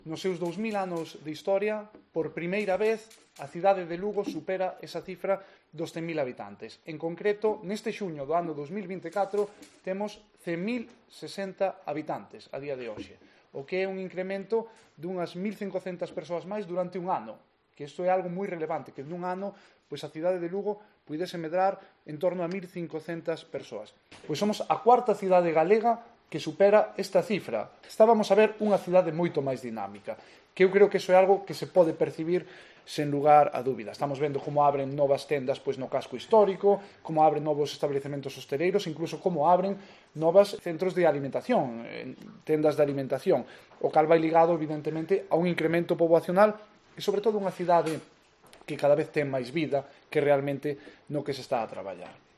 Nos seus 2000 anos de historia, por primeira vez, a cidade de Lugo supera esa cifra dos 100.000 habitantes. En concreto, neste xuño do ano 2024, temos 100.060 habitantes a día de hoxe, o que é un incremento dunhas 1.500 persoas máis durante un ano, que isto é algo moi relevante, que nun ano pois a cidade de Lugo puidese medrar en torno a 1.500 persoas. Pois somos a cuarta cidade galega que supera esta cifra. Estábamos a ver unha cidade moito máis dinámica, que eu creo que iso é algo que se pode percibir sen lugar a dúbida. Estamos vendo como abren novas tendas pois no casco histórico, como abren novos establecementos hosteleiros, incluso como abren novos centros de alimentación, tendas de alimentación, o cal vai ligado, evidentemente, a un incremento poboacional e, sobre todo, unha cidade que cada vez ten máis vida que realmente no que se está a traballar.